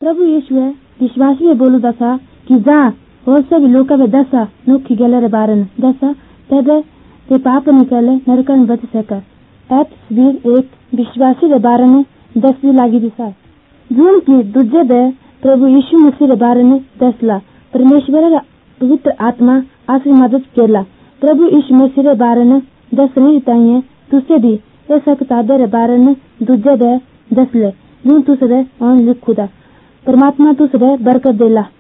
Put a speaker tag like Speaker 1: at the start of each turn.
Speaker 1: प्रभु यीशु विश्वासी में बोलू दसा कि जा और सब लोग में दसा नोखी गले रे बारन दसा तबे ते पाप निकले नरकन बच सका। ऐप तस्वीर एक विश्वासी रे बारन 10 लागी दिशा जून की दूजे बे प्रभु यीशु मसीह रे बारन 10 ला परमेश्वर रा पवित्र आत्मा आसरी मदद केला। प्रभु यीशु मसीह रे बारन 10 नहीं ताइए तुसे भी ऐसा किताबे रे बारन दूजे बे 10 ले जून तुसे ऑन लिख खुदा परमात्मा तुसे बरकत देला।